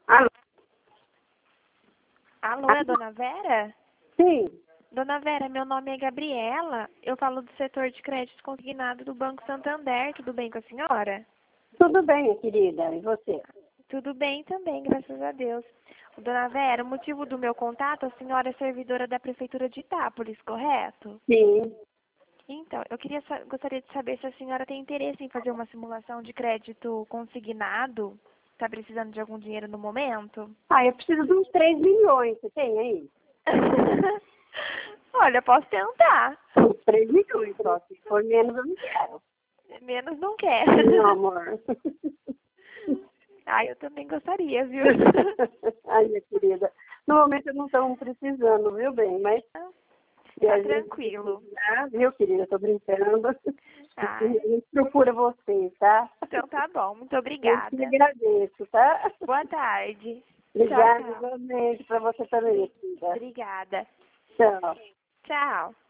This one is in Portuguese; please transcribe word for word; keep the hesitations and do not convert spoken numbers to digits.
Alô? Alô, é a dona Vera? Sim, Dona Vera, meu nome é Gabriela. Eu falo do setor de crédito consignado do Banco Santander. Tudo bem com a senhora? tudo bem, minha querida. E você? Tudo bem também, graças a Deus. Dona Vera, o motivo do meu contato, a senhora é servidora da Prefeitura de Itápolis, correto? Sim. Então, eu queria sa- gostaria de saber se a senhora tem interesse em fazer uma simulação de crédito consignado. Está precisando de algum dinheiro no momento? Ah, eu preciso de uns três milhões. Você tem aí? Olha, posso tentar. Uns três milhões só. Se for menos, eu não quero. Menos não quer. Não, amor. Ah, eu também gostaria, viu? Ai, minha querida. No momento eu não estou precisando, viu, bem? Mas se Tá a gente tranquilo. precisar, viu, querida? Estou brincando. Ah, A gente procura você, tá? então tá bom. Muito Eu te obrigada. agradeço, tá? Boa tarde. Tchau, Obrigada tchau. igualmente para você também, querida. Obrigada. Tchau. Tchau.